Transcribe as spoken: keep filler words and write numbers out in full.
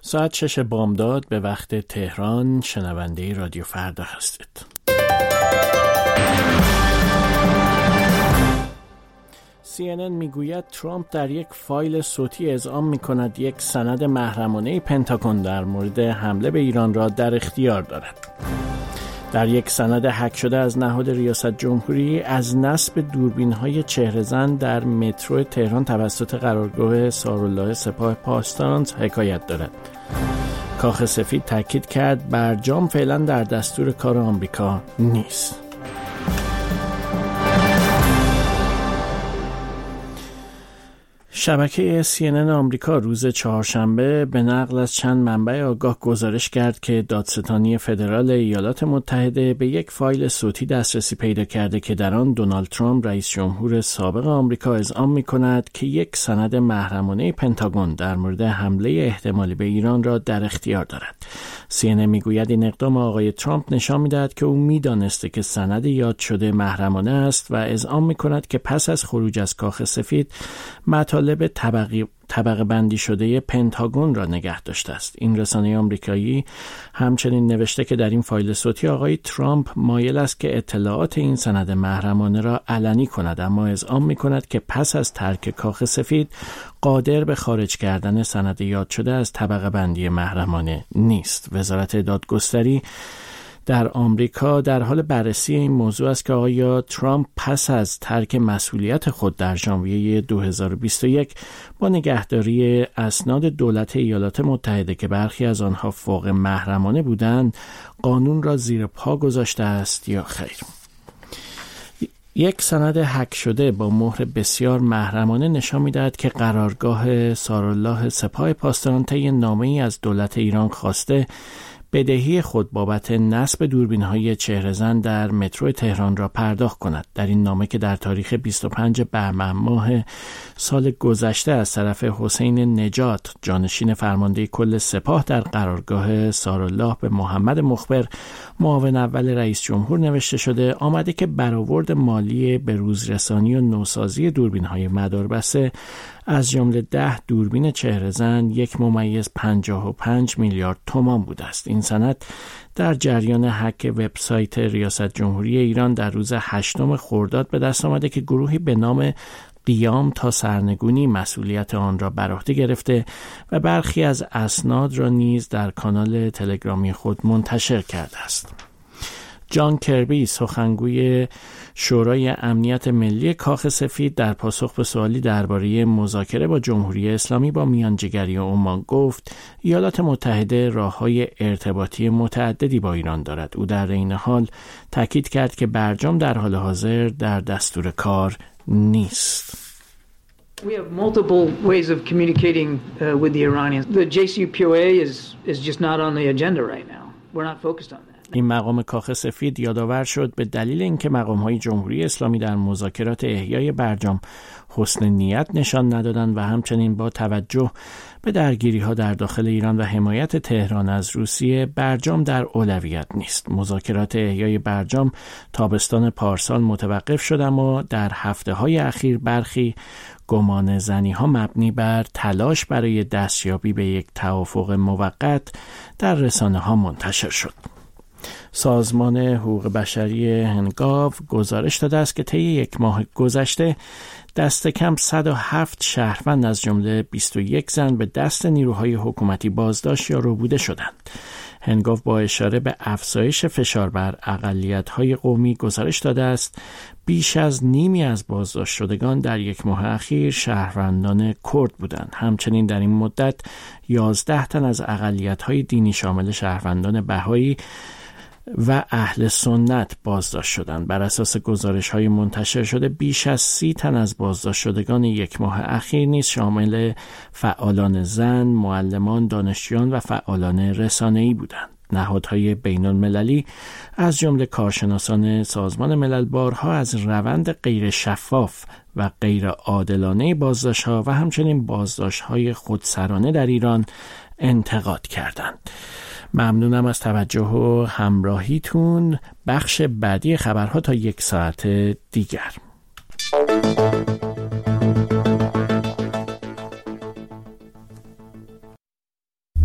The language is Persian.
ساعت شش بامداد به وقت تهران. شنونده رادیو فردا هستید. سی ان ان میگوید ترامپ در یک فایل صوتی اذعان میکند یک سند محرمانه پنتاگون در مورد حمله به ایران را در اختیار دارد. در یک سند هک شده از نهاد ریاست جمهوری از نصب دوربین‌های چهره‌زن در مترو تهران توسط قرارگاه سارالله سپاه پاسداران حکایت دارد. کاخ سفید تاکید کرد برجام فعلا در دستور کار آمریکا نیست. شبکه سی ان ان آمریکا روز چهارشنبه به نقل از چند منبع آگاه گزارش کرد که دادستانی فدرال ایالات متحده به یک فایل صوتی دسترسی پیدا کرده که در آن دونالد ترامپ رئیس جمهور سابق آمریکا اذعان می‌کند که یک سند محرمانه پنتاگون در مورد حمله احتمالی به ایران را در اختیار دارد. سی ان ان میگوید این اقدام آقای ترامپ نشان می‌دهد که او می‌دانسته که سند یاد شده محرمانه است و اذعان می‌کند که پس از خروج از کاخ سفید مطالب طبقی طبقه بندی شده پنتاگون را نگه داشته است. این رسانه آمریکایی همچنین نوشته که در این فایل صوتی آقای ترامپ مایل است که اطلاعات این سند محرمانه را علنی کند، اما اذعان می‌کند که پس از ترک کاخ سفید قادر به خارج کردن سند یاد شده از طبقه بندی محرمانه نیست. وزارت دادگستری در آمریکا در حال بررسی این موضوع است که آیا ترامپ پس از ترک مسئولیت خود در ژانویه دو هزار و بیست و یک با نگهداری اسناد دولت ایالات متحده که برخی از آنها فوق محرمانه بودند قانون را زیر پا گذاشته است یا خیر. یک سند هک شده با مهر بسیار محرمانه نشان می‌دهد که قرارگاه سارالله سپاه پاسداران طی نامه‌ای از دولت ایران خواسته بدهی خود بابت نصب دوربین‌های چهره‌زن در مترو تهران را پرداخت کند. در این نامه که در تاریخ بیست و پنج بهمن ماه سال گذشته از طرف حسین نجات جانشین فرمانده کل سپاه در قرارگاه سارالله به محمد مخبر معاون اول رئیس جمهور نوشته شده، آمده که برآورد مالی به روزرسانی و نوسازی دوربین‌های مداربسته از جمله ده دوربین چهره‌زن یک ممیز پنجاه و پنج میلیارد تومان بوده است. این سند در جریان هک وبسایت ریاست جمهوری ایران در روز هشتم خرداد به دست آمده که گروهی به نام قیام تا سرنگونی مسئولیت آن را بر عهده گرفته و برخی از اسناد را نیز در کانال تلگرامی خود منتشر کرده است. جان کربی سخنگوی شورای امنیت ملی کاخ سفید در پاسخ به سوالی درباره مذاکره با جمهوری اسلامی با میانجیگری عمان گفت ایالات متحده راه‌های ارتباطی متعددی با ایران دارد. او در این حال تاکید کرد که برجام در حال حاضر در دستور کار نیست. We have multiple ways of communicating uh, with the Iranians. The J C P O A is is just not on the agenda right now. We're not focused on that. این مقام کاخ سفید یادآور شد به دلیل اینکه مقام‌های جمهوری اسلامی در مذاکرات احیای برجام حسن نیت نشان ندادند و همچنین با توجه به درگیری‌ها در داخل ایران و حمایت تهران از روسیه برجام در اولویت نیست. مذاکرات احیای برجام تابستان پارسال متوقف شد، اما در هفته‌های اخیر برخی گمان زنی ها مبنی بر تلاش برای دستیابی به یک توافق موقت در رسانه ها منتشر شد. سازمان حقوق بشری هنگاو گزارش داده است که طی یک ماه گذشته دست کم صد و هفت شهروند از جمله بیست و یک زن به دست نیروهای حکومتی بازداشت یا ربوده شدند. هنگاو با اشاره به افزایش فشار بر اقلیت‌های قومی گزارش داده است بیش از نیمی از بازداشت شدگان در یک ماه اخیر شهروندان کرد بودند. همچنین در این مدت یازده تن از اقلیت‌های دینی شامل شهروندان بهایی و اهل سنت بازداشت شدند. بر اساس گزارش‌های منتشر شده بیش از سی تن از بازداشت شدگان یک ماه اخیر نیز شامل فعالان زن، معلمان، دانشجویان و فعالان رسانه‌ای بودند. نهادهای بین‌المللی از جمله کارشناسان سازمان ملل بارها از روند غیر شفاف و غیر عادلانه بازداشت‌ها و همچنین بازداشت‌های خودسرانه در ایران انتقاد کردند. ممنونم از توجه و همراهیتون. بخش بعدی خبرها تا یک ساعت دیگر.